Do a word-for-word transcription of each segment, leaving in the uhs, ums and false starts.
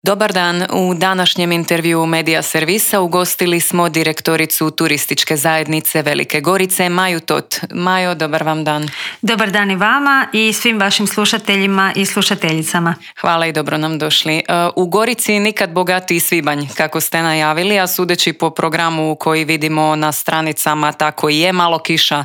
Dobar dan, u današnjem intervjuu Medija servisa ugostili smo direktoricu turističke zajednice Velike Gorice, Maju Tot. Majo, dobar vam dan. Dobar dan i vama i svim vašim slušateljima i slušateljicama. Hvala i dobro nam došli. U Gorici nikad bogatiji svibanj, kako ste najavili, a sudeći po programu koji vidimo na stranicama, tako i je. Malo kiša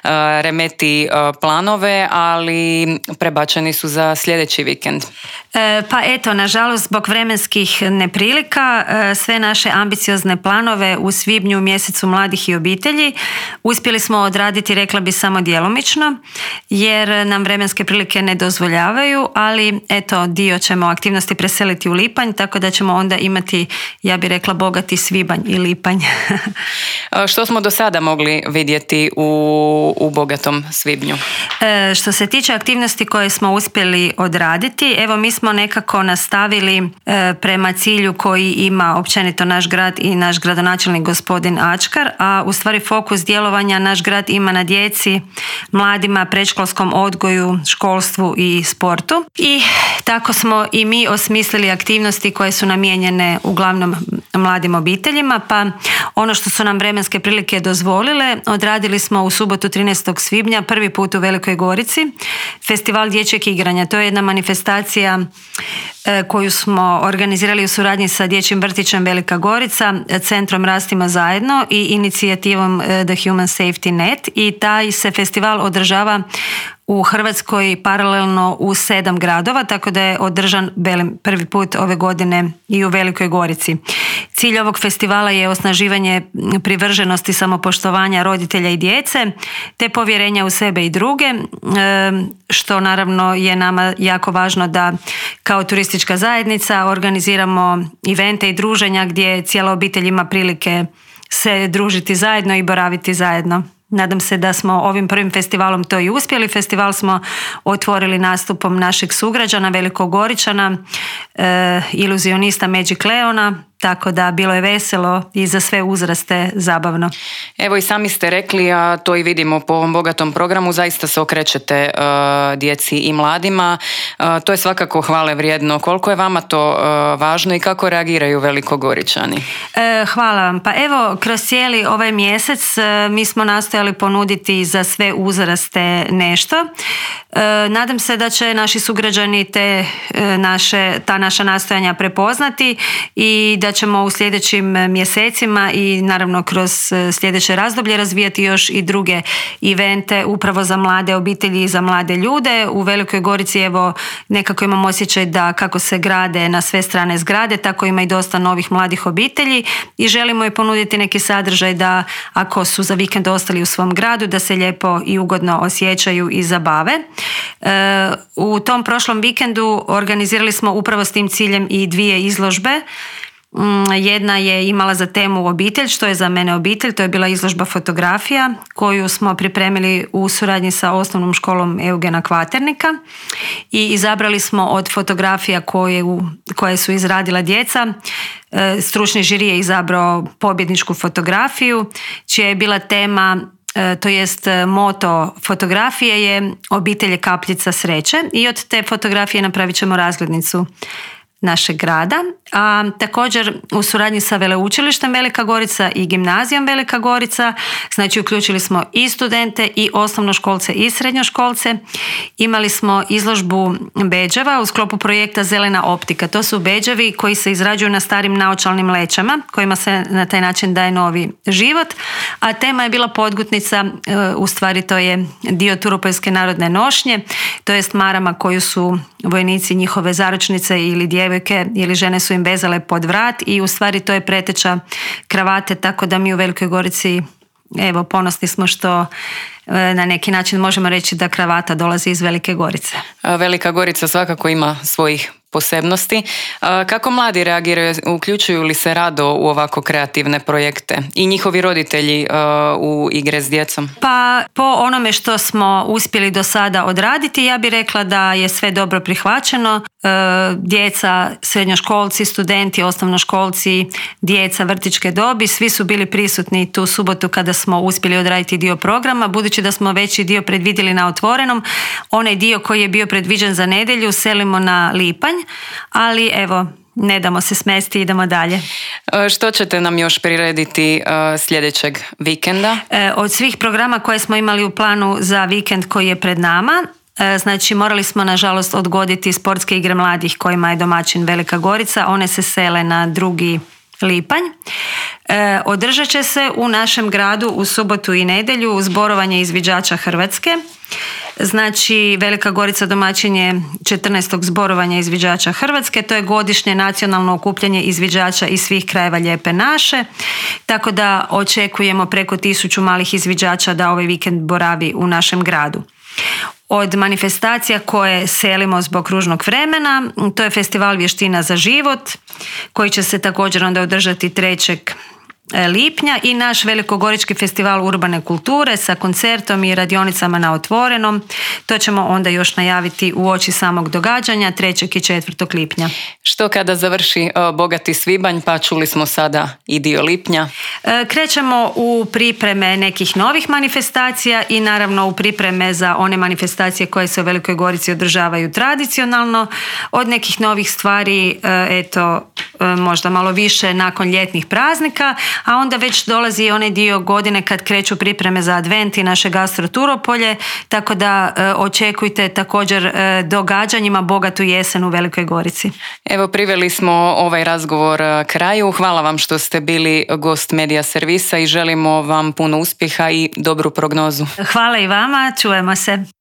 remeti planove, ali prebačeni su za sljedeći vikend. E, pa eto, nažalost, zbog vremenskih neprilika, sve naše ambiciozne planove u svibnju, mjesecu mladih i obitelji, uspjeli smo odraditi, rekla bi, samo djelomično, jer nam vremenske prilike ne dozvoljavaju, ali eto, dio ćemo aktivnosti preseliti u lipanj, tako da ćemo onda imati, ja bih rekla, bogati svibanj i lipanj. Što smo do sada mogli vidjeti u, u bogatom svibnju? E, što se tiče aktivnosti koje smo uspjeli odraditi, evo mi smo nekako nastavili e, prema cilju koji ima općenito naš grad i naš gradonačelnik gospodin Ačkar, a u stvari fokus djelovanja naš grad ima na djeci, mladima, predškolskom odgoju, školstvu i sportu. I tako smo i mi osmislili aktivnosti koje su namijenjene uglavnom mladim obiteljima, pa ono što su nam vremenske prilike dozvolile, odradili smo u subotu trinaestog svibnja prvi put u Velikoj Gorici festival dječjeg igranja. To je jedna manifestacija koju smo organizirali u suradnji sa Dječjim vrtićem Velika Gorica, Centrom Rastimo zajedno i inicijativom The Human Safety Net, i taj se festival održava u Hrvatskoj paralelno u sedam gradova, tako da je održan prvi put ove godine i u Velikoj Gorici. Cilj ovog festivala je osnaživanje privrženosti samopoštovanja roditelja i djece, te povjerenja u sebe i druge, što naravno je nama jako važno da kao turistička zajednica organiziramo evente i druženja gdje cijela obitelj ima prilike se družiti zajedno i boraviti zajedno. Nadam se da smo ovim prvim festivalom to i uspjeli. Festival smo otvorili nastupom našeg sugrađana, Velikogoričana, e, iluzionista Magic Leona, tako da bilo je veselo i za sve uzraste zabavno. Evo i sami ste rekli, a to i vidimo po ovom bogatom programu, zaista se okrećete uh, djeci i mladima. Uh, to je svakako hvale vrijedno. Koliko je vama to uh, važno i kako reagiraju Velikogoričani? E, hvala vam. Pa evo, kroz cijeli ovaj mjesec e, mi smo nastojali ponuditi za sve uzraste nešto. E, nadam se da će naši sugrađani te e, naše, ta naša nastojanja prepoznati i da ćemo u sljedećim mjesecima i naravno kroz sljedeće razdoblje razvijati još i druge evente upravo za mlade obitelji i za mlade ljude. U Velikoj Gorici evo nekako imam osjećaj da kako se grade na sve strane zgrade, tako ima i dosta novih mladih obitelji i želimo i ponuditi neki sadržaj da ako su za vikend ostali u svom gradu da se lijepo i ugodno osjećaju i zabave. E, u tom prošlom vikendu organizirali smo upravo s tim ciljem i dvije izložbe. Jedna je imala za temu obitelj, što je za mene obitelj, to je bila izložba fotografija koju smo pripremili u suradnji sa osnovnom školom Eugena Kvaternika i izabrali smo od fotografija koje, koje su izradila djeca. Stručni žiri je izabrao pobjedničku fotografiju čija je bila tema, to jest moto fotografije je obitelj je kapljica sreće, i od te fotografije napravit ćemo razglednicu našeg grada, a također u suradnji sa Veleučilištem Velika Gorica i Gimnazijom Velika Gorica, znači uključili smo i studente i osnovnoškolce i srednjoškolce. Imali smo izložbu bedževa u sklopu projekta Zelena optika. To su bedževi koji se izrađuju na starim naočalnim lećama, kojima se na taj način daje novi život, a tema je bila podgutnica, u stvari to je dio Turopoljske narodne nošnje, to jest marama koju su vojnici, njihove zaručnice ili djevojke ili žene su im vezale pod vrat, i u stvari to je preteča kravate, tako da mi u Velikoj Gorici evo ponosni smo što na neki način možemo reći da kravata dolazi iz Velike Gorice. Velika Gorica svakako ima svojih posebnosti. Kako mladi reagiraju, uključuju li se rado u ovako kreativne projekte i njihovi roditelji u igre s djecom? Pa po onome što smo uspjeli do sada odraditi, ja bih rekla da je sve dobro prihvaćeno. Djeca, srednjoškolci, studenti, osnovnoškolci, djeca vrtićke dobi, svi su bili prisutni tu subotu kada smo uspjeli odraditi dio programa, budući da smo veći dio predvidjeli na otvorenom. Onaj dio koji je bio predviđen za nedjelju selimo na lipanj, ali evo, ne damo se smesti, idemo dalje. Što ćete nam još prirediti sljedećeg vikenda? Od svih programa koje smo imali u planu za vikend koji je pred nama, znači morali smo nažalost odgoditi sportske igre mladih kojima je domaćin Velika Gorica. One se sele na drugi lipanj. E, održat će se u našem gradu u subotu i nedjelju zborovanje izviđača Hrvatske. Znači Velika Gorica domaćin je četrnaestog zborovanja izviđača Hrvatske. To je godišnje nacionalno okupljanje izviđača iz svih krajeva Lijepe naše. Tako da očekujemo preko tisuću malih izviđača da ovaj vikend boravi u našem gradu. Od manifestacija koje selimo zbog ružnog vremena, to je Festival vještina za život, koji će se također onda održati trećeg lipnja i naš Velikogorički festival urbane kulture sa koncertom i radionicama na otvorenom. To ćemo onda još najaviti u oči samog događanja trećeg i četvrtog lipnja. Što kada završi uh, Bogati svibanj, pa čuli smo sada i dio lipnja? E, krećemo u pripreme nekih novih manifestacija i naravno u pripreme za one manifestacije koje se u Velikoj Gorici održavaju tradicionalno. Od nekih novih stvari, e, eto, e, možda malo više nakon ljetnih praznika, a onda već dolazi onaj dio godine kad kreću pripreme za advent i naše gastro Turopolje, tako da e, očekujte također e, događanjima bogatu jesen u Velikoj Gorici. Evo, priveli smo ovaj razgovor kraju. Hvala vam što ste bili gost Medija servisa i želimo vam puno uspjeha i dobru prognozu. Hvala i vama, čujemo se.